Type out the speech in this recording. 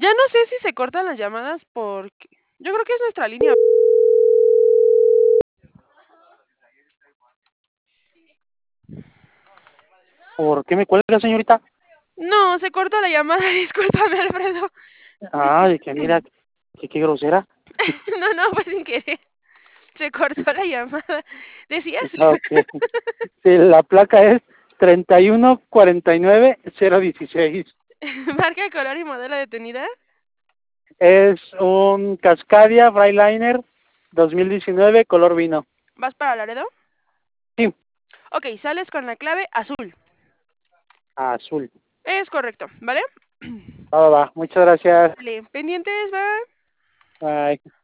Ya no sé si se cortan las llamadas porque yo creo que es nuestra línea. ¿Por qué me cuelga, señorita? No, se corta la llamada, discúlpame, Alfredo. Ay, que mira, que qué grosera. No, fue sin querer. Se cortó la llamada. ¿Decías? Ok. Sí, la placa es 3149016. Marca, color y modelo detenida. Es un Cascadia Brightline 2019 color vino. ¿Vas para Laredo? Sí, Ok, sales con la clave azul. azul. Es correcto, ¿vale? Va, va, va. Muchas gracias. Vale, pendientes, va. Bye.